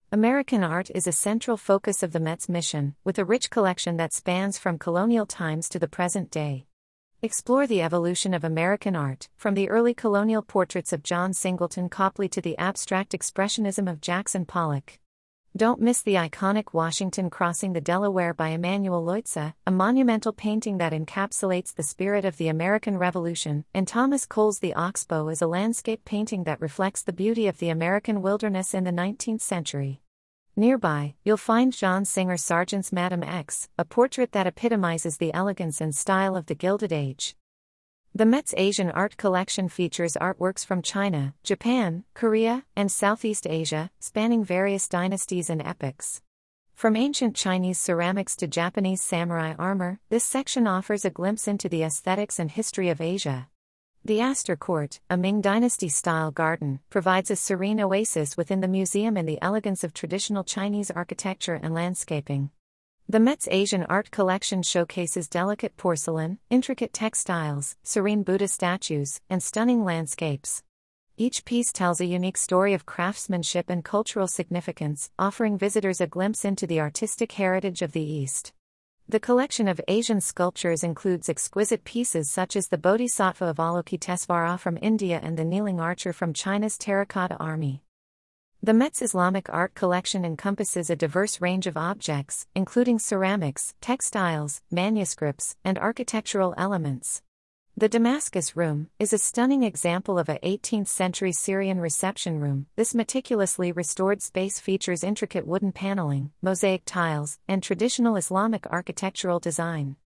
American art is a central focus of the Met's mission, with a rich collection that spans from colonial times to the present day. Explore the evolution of American art, from the early colonial portraits of John Singleton Copley to the abstract expressionism of Jackson Pollock. Don't miss the iconic Washington Crossing the Delaware by Emanuel Leutze, a monumental painting that encapsulates the spirit of the American Revolution, and Thomas Cole's The Oxbow is a landscape painting that reflects the beauty of the American wilderness in the 19th century. Nearby, you'll find John Singer Sargent's Madame X, a portrait that epitomizes the elegance and style of the Gilded Age. The Met's Asian art collection features artworks from China, Japan, Korea, and Southeast Asia, spanning various dynasties and epochs. From ancient Chinese ceramics to Japanese samurai armor, this section offers a glimpse into the aesthetics and history of Asia. The Astor Court, a Ming Dynasty-style garden, provides a serene oasis within the museum in the elegance of traditional Chinese architecture and landscaping. The Met's Asian art collection showcases delicate porcelain, intricate textiles, serene Buddha statues, and stunning landscapes. Each piece tells a unique story of craftsmanship and cultural significance, offering visitors a glimpse into the artistic heritage of the East. The collection of Asian sculptures includes exquisite pieces such as the Bodhisattva of Avalokitesvara from India and the Kneeling Archer from China's Terracotta Army. The Met's Islamic art collection encompasses a diverse range of objects, including ceramics, textiles, manuscripts, and architectural elements. The Damascus Room is a stunning example of a 18th-century Syrian reception room. This meticulously restored space features intricate wooden paneling, mosaic tiles, and traditional Islamic architectural design.